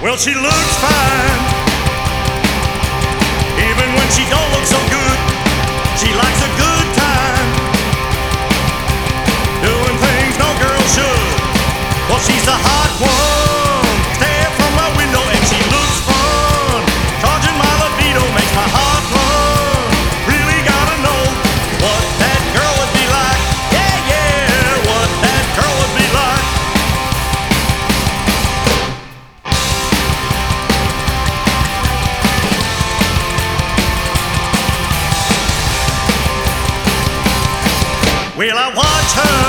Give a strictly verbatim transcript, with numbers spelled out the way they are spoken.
Well, she looks fine, even when she don't look so good. She likes a good time, doing things no girl should. Well, she's the hot one, stare from my window, and she looks fun. Charging my libido makes my heart run. Really gotta know what that girl would be like. Yeah, yeah, what that girl would be like. Well, I watch her